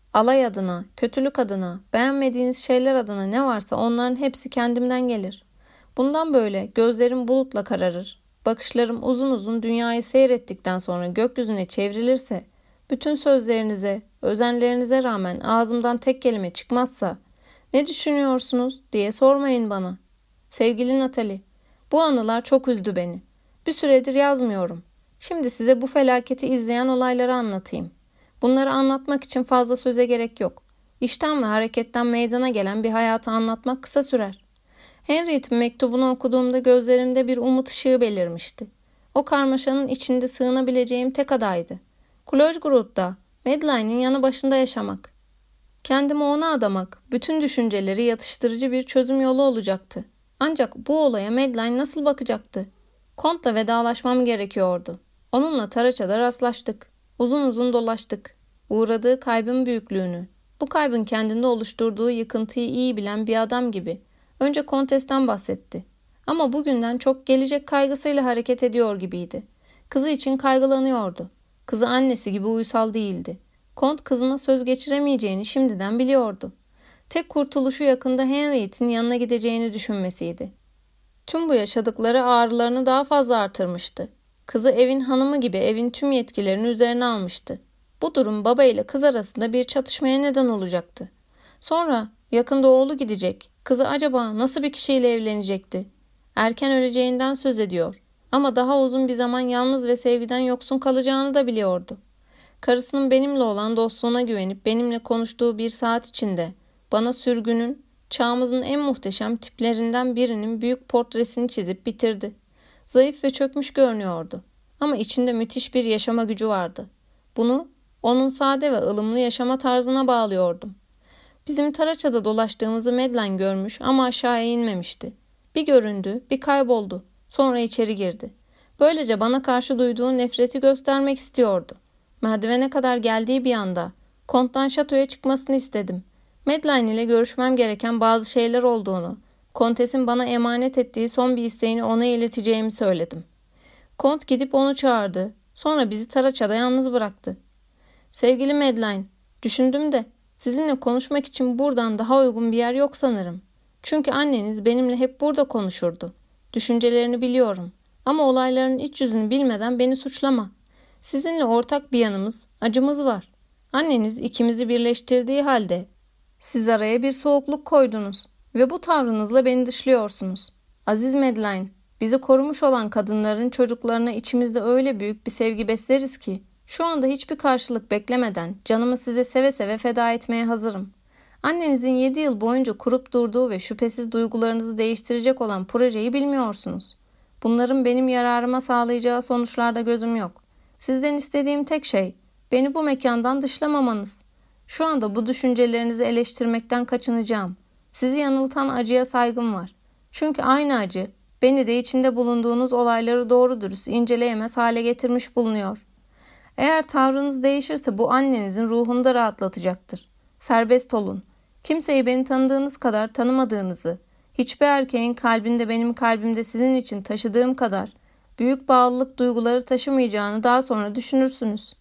A: Alay adına, kötülük adına, beğenmediğiniz şeyler adına ne varsa onların hepsi kendimden gelir. Bundan böyle gözlerim bulutla kararır. Bakışlarım uzun uzun dünyayı seyrettikten sonra gökyüzüne çevrilirse, bütün sözlerinize, özenlerinize rağmen ağzımdan tek kelime çıkmazsa, ne düşünüyorsunuz diye sormayın bana. Sevgili Natalie, bu anılar çok üzdü beni. Bir süredir yazmıyorum. Şimdi size bu felaketi izleyen olayları anlatayım. Bunları anlatmak için fazla söze gerek yok. İşten ve hareketten meydana gelen bir hayatı anlatmak kısa sürer. Henriette'in mektubunu okuduğumda gözlerimde bir umut ışığı belirmişti. O karmaşanın içinde sığınabileceğim tek adaydı. Klojgrud'da, Madeline'in yanı başında yaşamak. Kendimi ona adamak, bütün düşünceleri yatıştırıcı bir çözüm yolu olacaktı. Ancak bu olaya Madeline nasıl bakacaktı? Kont'la vedalaşmam gerekiyordu. Onunla Taraça'da rastlaştık. Uzun uzun dolaştık. Uğradığı kaybın büyüklüğünü, bu kaybın kendinde oluşturduğu yıkıntıyı iyi bilen bir adam gibi önce Kontes'ten bahsetti. Ama bugünden çok gelecek kaygısıyla hareket ediyor gibiydi. Kızı için kaygılanıyordu. Kızı annesi gibi uysal değildi. Kont kızına söz geçiremeyeceğini şimdiden biliyordu. Tek kurtuluşu yakında Henriette'in yanına gideceğini düşünmesiydi. Tüm bu yaşadıkları ağrılarını daha fazla artırmıştı. Kızı evin hanımı gibi evin tüm yetkilerini üzerine almıştı. Bu durum baba ile kız arasında bir çatışmaya neden olacaktı. Sonra yakında oğlu gidecek. Kızı acaba nasıl bir kişiyle evlenecekti? Erken öleceğinden söz ediyor. Ama daha uzun bir zaman yalnız ve sevgiden yoksun kalacağını da biliyordu. Karısının benimle olan dostluğuna güvenip benimle konuştuğu bir saat içinde bana sürgünün, çağımızın en muhteşem tiplerinden birinin büyük portresini çizip bitirdi. Zayıf ve çökmüş görünüyordu. Ama içinde müthiş bir yaşama gücü vardı. Bunu onun sade ve ılımlı yaşama tarzına bağlıyordum. Bizim Taraça'da dolaştığımızı Madeline görmüş ama aşağıya inmemişti. Bir göründü, bir kayboldu. Sonra içeri girdi. Böylece bana karşı duyduğu nefreti göstermek istiyordu. Merdivene kadar geldiği bir anda Kont'tan şatoya çıkmasını istedim. Madeline ile görüşmem gereken bazı şeyler olduğunu, Kontes'in bana emanet ettiği son bir isteğini ona ileteceğimi söyledim. Kont gidip onu çağırdı. Sonra bizi Taraça'da yalnız bıraktı. Sevgili Madeline, düşündüm de sizinle konuşmak için buradan daha uygun bir yer yok sanırım. Çünkü anneniz benimle hep burada konuşurdu. Düşüncelerini biliyorum. Ama olayların iç yüzünü bilmeden beni suçlama. Sizinle ortak bir yanımız, acımız var. Anneniz ikimizi birleştirdiği halde siz araya bir soğukluk koydunuz ve bu tavrınızla beni dışlıyorsunuz. Aziz Madeline, bizi korumuş olan kadınların çocuklarına içimizde öyle büyük bir sevgi besleriz ki şu anda hiçbir karşılık beklemeden canımı size seve seve feda etmeye hazırım. Annenizin 7 yıl boyunca kurup durduğu ve şüphesiz duygularınızı değiştirecek olan projeyi bilmiyorsunuz. Bunların benim yararıma sağlayacağı sonuçlarda gözüm yok. Sizden istediğim tek şey beni bu mekandan dışlamamanız. Şu anda bu düşüncelerinizi eleştirmekten kaçınacağım. Sizi yanıltan acıya saygım var. Çünkü aynı acı beni de içinde bulunduğunuz olayları doğru dürüst inceleyemez hale getirmiş bulunuyor. Eğer tavrınız değişirse bu annenizin ruhunu da rahatlatacaktır. Serbest olun. Kimseyi beni tanıdığınız kadar tanımadığınızı, hiçbir erkeğin kalbinde benim kalbimde sizin için taşıdığım kadar büyük bağlılık duyguları taşımayacağını daha sonra düşünürsünüz.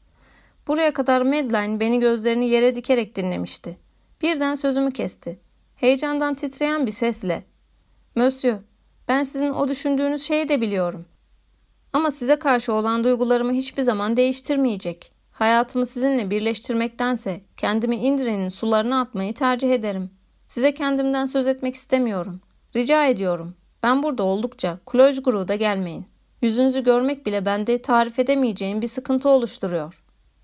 A: Buraya kadar Madeline beni gözlerini yere dikerek dinlemişti. Birden sözümü kesti. Heyecandan titreyen bir sesle, "Monsieur, ben sizin o düşündüğünüz şeyi de biliyorum. Ama size karşı olan duygularımı hiçbir zaman değiştirmeyecek. Hayatımı sizinle birleştirmektense kendimi Indire'nin sularına atmayı tercih ederim. Size kendimden söz etmek istemiyorum. Rica ediyorum. Ben burada oldukça Klojgrud'a gelmeyin. Yüzünüzü görmek bile bende tarif edemeyeceğim bir sıkıntı oluşturuyor."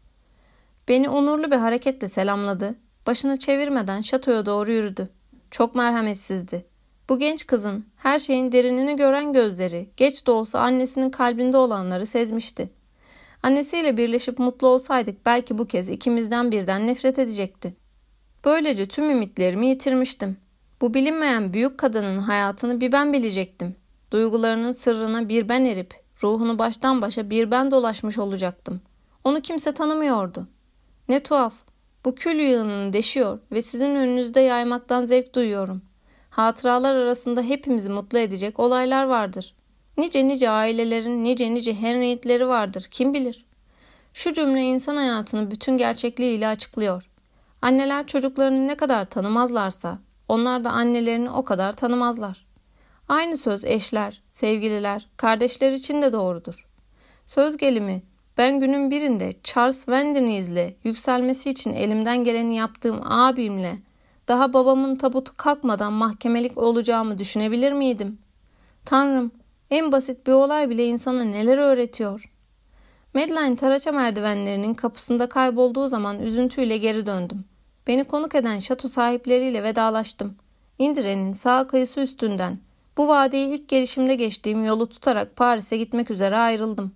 A: Beni onurlu bir hareketle selamladı. Başını çevirmeden şatoya doğru yürüdü. Çok merhametsizdi. Bu genç kızın her şeyin derinini gören gözleri geç de olsa annesinin kalbinde olanları sezmişti. Annesiyle birleşip mutlu olsaydık belki bu kez ikimizden birden nefret edecekti. Böylece tüm ümitlerimi yitirmiştim. Bu bilinmeyen büyük kadının hayatını bir ben bilecektim. Duygularının sırrına bir ben erip ruhunu baştan başa bir ben dolaşmış olacaktım. Onu kimse tanımıyordu. Ne tuhaf. Bu kül yığınını deşiyor ve sizin önünüzde yaymaktan zevk duyuyorum. Hatıralar arasında hepimizi mutlu edecek olaylar vardır. Nice nice ailelerin nice Henriette'leri vardır, kim bilir. Şu cümle insan hayatını bütün gerçekliğiyle açıklıyor. Anneler çocuklarını ne kadar tanımazlarsa, onlar da annelerini o kadar tanımazlar. Aynı söz eşler, sevgililer, kardeşler için de doğrudur. Söz gelimi, ben günün birinde Charles Vandeniz'le yükselmesi için elimden geleni yaptığım abimle daha babamın tabutu kalkmadan mahkemelik olacağımı düşünebilir miydim? Tanrım, en basit bir olay bile insana neler öğretiyor. Madeline taraça merdivenlerinin kapısında kaybolduğu zaman üzüntüyle geri döndüm. Beni konuk eden şato sahipleriyle vedalaştım. Indire'nin sağ kıyısı üstünden bu vadiyi ilk gelişimde geçtiğim yolu tutarak Paris'e gitmek üzere ayrıldım.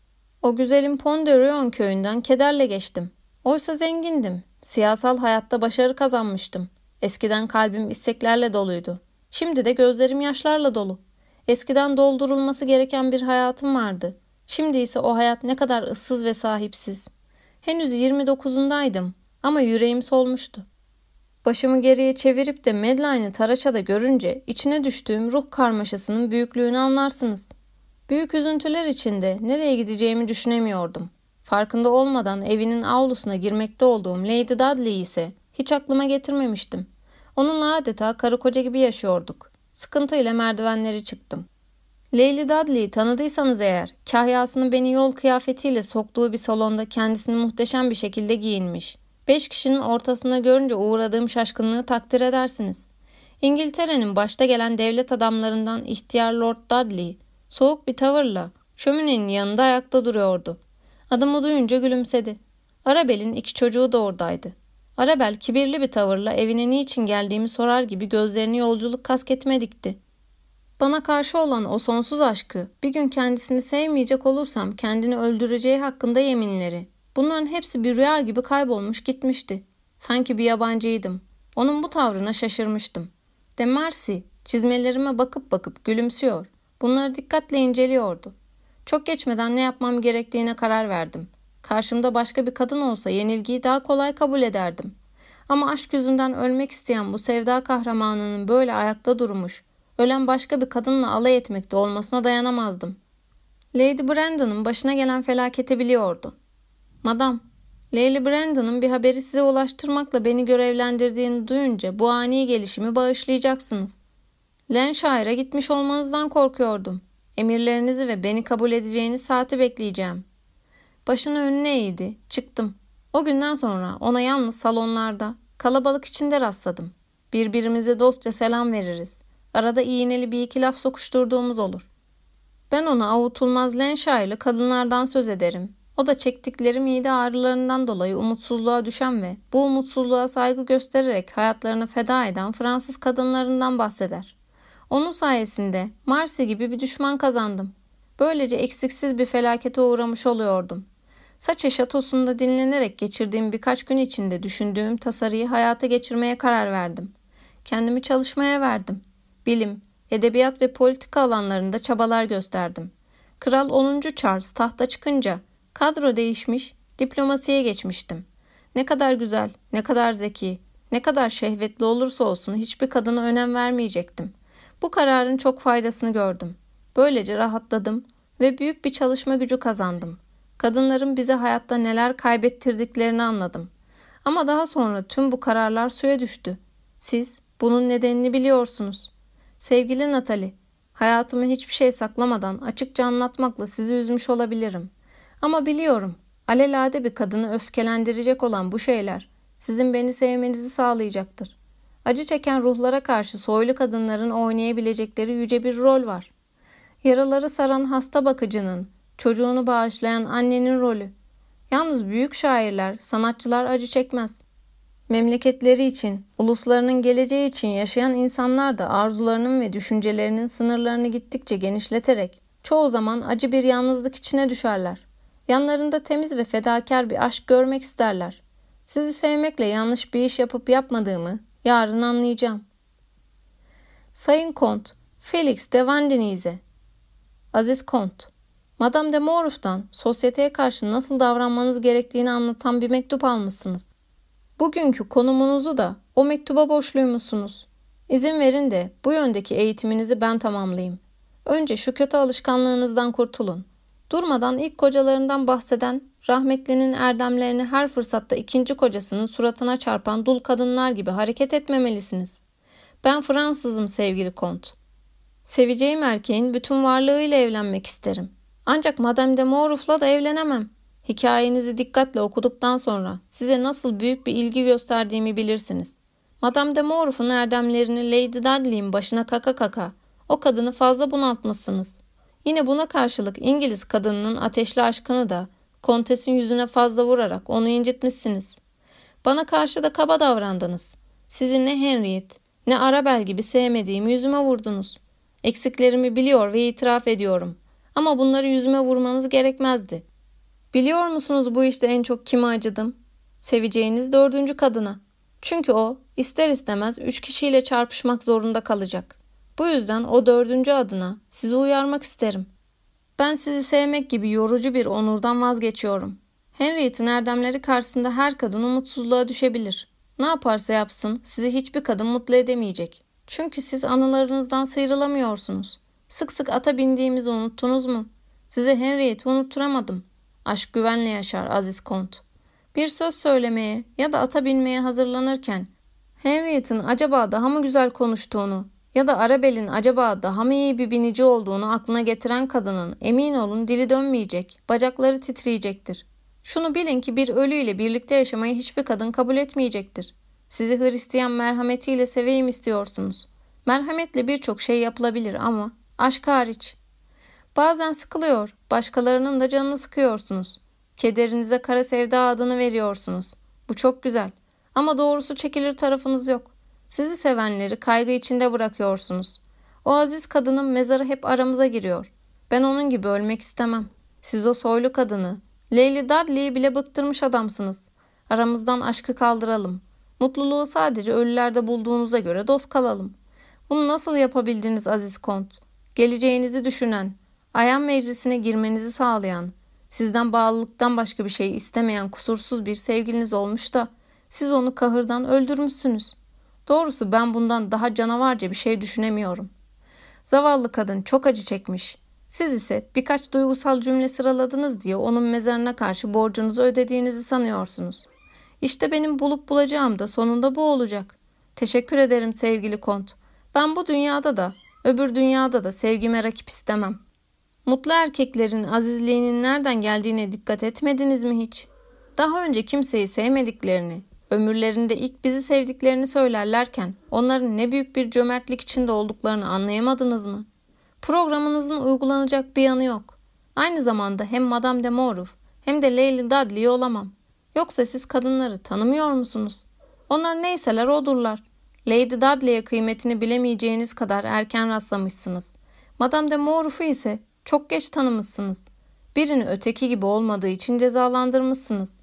A: O güzelim Pont de Rion köyünden kederle geçtim. Oysa zengindim. Siyasal hayatta başarı kazanmıştım. Eskiden kalbim isteklerle doluydu. Şimdi de gözlerim yaşlarla dolu. Eskiden doldurulması gereken bir hayatım vardı. Şimdi ise o hayat ne kadar ıssız ve sahipsiz. Henüz 29'undaydım ama yüreğim solmuştu. Başımı geriye çevirip de Madeline'ı taraçada görünce içine düştüğüm ruh karmaşasının büyüklüğünü anlarsınız. Büyük üzüntüler içinde nereye gideceğimi düşünemiyordum. Farkında olmadan evinin avlusuna girmekte olduğum Lady Dudley'i ise hiç aklıma getirmemiştim. Onunla adeta karı koca gibi yaşıyorduk. Sıkıntıyla merdivenleri çıktım. Lady Dudley'i tanıdıysanız eğer, kahyasını beni yol kıyafetiyle soktuğu bir salonda kendisini muhteşem bir şekilde giyinmiş. 5 kişinin ortasına görünce uğradığım şaşkınlığı takdir edersiniz. İngiltere'nin başta gelen devlet adamlarından ihtiyar Lord Dudley, soğuk bir tavırla şöminenin yanında ayakta duruyordu. Adımı duyunca gülümsedi. Arabel'in 2 çocuğu da oradaydı. Arabel kibirli bir tavırla evine niçin geldiğimi sorar gibi gözlerini yolculuk kasketime dikti. Bana karşı olan o sonsuz aşkı, bir gün kendisini sevmeyecek olursam kendini öldüreceği hakkında yeminleri, bunların hepsi bir rüya gibi kaybolmuş gitmişti. Sanki bir yabancıydım. Onun bu tavrına şaşırmıştım. De Marcy, çizmelerime bakıp bakıp gülümsüyor. Bunları dikkatle inceliyordu. Çok geçmeden ne yapmam gerektiğine karar verdim. Karşımda başka bir kadın olsa yenilgiyi daha kolay kabul ederdim. Ama aşk yüzünden ölmek isteyen bu sevda kahramanının böyle ayakta durmuş, ölen başka bir kadınla alay etmekte olmasına dayanamazdım. Lady Brandon'ın başına gelen felaketi biliyordu. Madam, Lady Brandon'ın bir haberi size ulaştırmakla beni görevlendirdiğini duyunca bu ani gelişimi bağışlayacaksınız. Lancashire'a gitmiş olmanızdan korkuyordum. Emirlerinizi ve beni kabul edeceğiniz saati bekleyeceğim. Başını önüne eğdi. Çıktım. O günden sonra ona yalnız salonlarda, kalabalık içinde rastladım. Birbirimize dostça selam veririz. Arada iğneli bir iki laf sokuşturduğumuz olur. Ben ona avutulmaz Lancashire'lı kadınlardan söz ederim. O da çektikleri mide ağrılarından dolayı umutsuzluğa düşen ve bu umutsuzluğa saygı göstererek hayatlarını feda eden Fransız kadınlarından bahseder. Onun sayesinde Marcy gibi bir düşman kazandım. Böylece eksiksiz bir felakete uğramış oluyordum. Saçe şatosunda dinlenerek geçirdiğim birkaç gün içinde düşündüğüm tasarıyı hayata geçirmeye karar verdim. Kendimi çalışmaya verdim. Bilim, edebiyat ve politika alanlarında çabalar gösterdim. Kral 10. Charles tahta çıkınca kadro değişmiş, diplomasiye geçmiştim. Ne kadar güzel, ne kadar zeki, ne kadar şehvetli olursa olsun hiçbir kadına önem vermeyecektim. Bu kararın çok faydasını gördüm. Böylece rahatladım ve büyük bir çalışma gücü kazandım. Kadınların bize hayatta neler kaybettirdiklerini anladım. Ama daha sonra tüm bu kararlar suya düştü. Siz bunun nedenini biliyorsunuz. Sevgili Natalie, hayatımı hiçbir şey saklamadan açıkça anlatmakla sizi üzmüş olabilirim. Ama biliyorum, alelade bir kadını öfkelendirecek olan bu şeyler sizin beni sevmenizi sağlayacaktır. Acı çeken ruhlara karşı soylu kadınların oynayabilecekleri yüce bir rol var. Yaraları saran hasta bakıcının, çocuğunu bağışlayan annenin rolü. Yalnız büyük şairler, sanatçılar acı çekmez. Memleketleri için, uluslarının geleceği için yaşayan insanlar da arzularının ve düşüncelerinin sınırlarını gittikçe genişleterek çoğu zaman acı bir yalnızlık içine düşerler. Yanlarında temiz ve fedakar bir aşk görmek isterler. Sizi sevmekle yanlış bir iş yapıp yapmadığımı yarın anlayacağım. Sayın Kont, Felix de Vandenise. Aziz Kont, Madame de Moruf'tan sosyeteye karşı nasıl davranmanız gerektiğini anlatan bir mektup almışsınız. Bugünkü konumunuzu da o mektuba borçluymuşsunuz. İzin verin de bu yöndeki eğitiminizi ben tamamlayayım. Önce şu kötü alışkanlığınızdan kurtulun. Durmadan ilk kocalarından bahseden rahmetlinin erdemlerini her fırsatta ikinci kocasının suratına çarpan dul kadınlar gibi hareket etmemelisiniz. Ben Fransızım sevgili kont. Seveceğim erkeğin bütün varlığıyla evlenmek isterim. Ancak Madame de Moruf'la da evlenemem. Hikayenizi dikkatle okuduktan sonra size nasıl büyük bir ilgi gösterdiğimi bilirsiniz. Madame de Moruf'un erdemlerini Lady Dudley'in başına kaka kaka o kadını fazla bunaltmışsınız. Yine buna karşılık İngiliz kadınının ateşli aşkını da kontesin yüzüne fazla vurarak onu incitmişsiniz. Bana karşı da kaba davrandınız. Sizi ne Henriette ne Arabel gibi sevmediğimi yüzüme vurdunuz. Eksiklerimi biliyor ve itiraf ediyorum. Ama bunları yüzüme vurmanız gerekmezdi. Biliyor musunuz bu işte en çok kime acıdım? Seveceğiniz 4. kadına. Çünkü o ister istemez 3 kişiyle çarpışmak zorunda kalacak. Bu yüzden o 4. adına sizi uyarmak isterim. Ben sizi sevmek gibi yorucu bir onurdan vazgeçiyorum. Henriette'in erdemleri karşısında her kadın umutsuzluğa düşebilir. Ne yaparsa yapsın sizi hiçbir kadın mutlu edemeyecek. Çünkü siz anılarınızdan sıyrılamıyorsunuz. Sık sık ata bindiğimizi unuttunuz mu? Size Henriette'i unutturamadım. Aşk güvenle yaşar aziz kont. Bir söz söylemeye ya da ata binmeye hazırlanırken Henriette'in acaba daha mı güzel konuştuğunu ya da Arabel'in acaba daha mı iyi bir binici olduğunu aklına getiren kadının emin olun dili dönmeyecek, bacakları titreyecektir. Şunu bilin ki bir ölüyle birlikte yaşamayı hiçbir kadın kabul etmeyecektir. Sizi Hristiyan merhametiyle seveyim istiyorsunuz. Merhametle birçok şey yapılabilir ama aşk hariç. Bazen sıkılıyor, başkalarının da canını sıkıyorsunuz. Kederinize kara sevda adını veriyorsunuz. Bu çok güzel. Ama doğrusu çekilir tarafınız yok. Sizi sevenleri kaygı içinde bırakıyorsunuz. O aziz kadının mezarı hep aramıza giriyor. Ben onun gibi ölmek istemem. Siz o soylu kadını, Lady Dudley'i bile bıktırmış adamsınız. Aramızdan aşkı kaldıralım. Mutluluğu sadece ölülerde bulduğunuza göre dost kalalım. Bunu nasıl yapabildiniz aziz kont? Geleceğinizi düşünen, Ayan meclisine girmenizi sağlayan, sizden bağlılıktan başka bir şey istemeyen kusursuz bir sevgiliniz olmuş da siz onu kahırdan öldürmüşsünüz. Doğrusu ben bundan daha canavarca bir şey düşünemiyorum. Zavallı kadın çok acı çekmiş. Siz ise birkaç duygusal cümle sıraladınız diye onun mezarına karşı borcunuzu ödediğinizi sanıyorsunuz. İşte benim bulup bulacağım da sonunda bu olacak. Teşekkür ederim sevgili kont. Ben bu dünyada da öbür dünyada da sevgime rakip istemem. Mutlu erkeklerin azizliğinin nereden geldiğine dikkat etmediniz mi hiç? Daha önce kimseyi sevmediklerini, ömürlerinde ilk bizi sevdiklerini söylerlerken onların ne büyük bir cömertlik içinde olduklarını anlayamadınız mı? Programınızın uygulanacak bir yanı yok. Aynı zamanda hem Madame de Moruf hem de Lady Dudley olamam. Yoksa siz kadınları tanımıyor musunuz? Onlar neyseler odurlar. Lady Dudley'e kıymetini bilemeyeceğiniz kadar erken rastlamışsınız. Madame de Moruf'u ise çok geç tanımışsınız. Birini öteki gibi olmadığı için cezalandırmışsınız.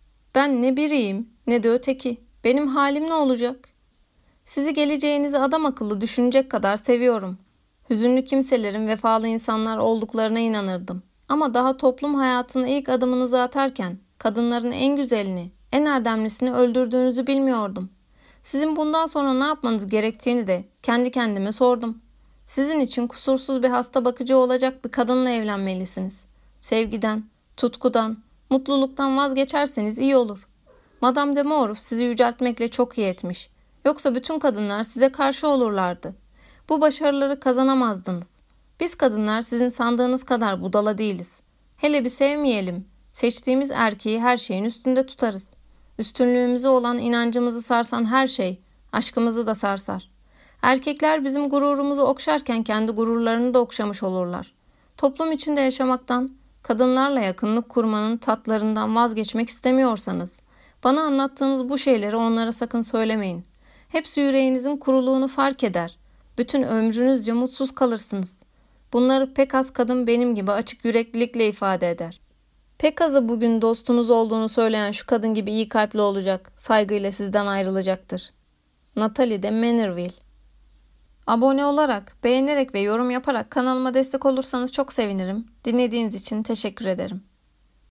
A: Ben ne biriyim ne de öteki. Benim halim ne olacak? Sizi geleceğinizi adam akıllı düşünecek kadar seviyorum. Hüzünlü kimselerin vefalı insanlar olduklarına inanırdım. Ama daha toplum hayatına ilk adımınızı atarken kadınların en güzelini, en erdemlisini öldürdüğünüzü bilmiyordum. Sizin bundan sonra ne yapmanız gerektiğini de kendi kendime sordum. Sizin için kusursuz bir hasta bakıcı olacak bir kadınla evlenmelisiniz. Sevgiden, tutkudan, mutluluktan vazgeçerseniz iyi olur. Madame de Moruf sizi yüceltmekle çok iyi etmiş. Yoksa bütün kadınlar size karşı olurlardı. Bu başarıları kazanamazdınız. Biz kadınlar sizin sandığınız kadar budala değiliz. Hele bir sevmeyelim. Seçtiğimiz erkeği her şeyin üstünde tutarız. Üstünlüğümüze olan inancımızı sarsan her şey, aşkımızı da sarsar. Erkekler bizim gururumuzu okşarken kendi gururlarını da okşamış olurlar. Toplum içinde yaşamaktan, kadınlarla yakınlık kurmanın tatlarından vazgeçmek istemiyorsanız, bana anlattığınız bu şeyleri onlara sakın söylemeyin. Hepsi yüreğinizin kuruluğunu fark eder. Bütün ömrünüzce mutsuz kalırsınız. Bunları pek az kadın benim gibi açık yüreklilikle ifade eder. Pek azı bugün dostunuz olduğunu söyleyen şu kadın gibi iyi kalpli olacak, saygıyla sizden ayrılacaktır. Natalie de Manorville. Abone olarak, beğenerek ve yorum yaparak kanalıma destek olursanız çok sevinirim. Dinlediğiniz için teşekkür ederim.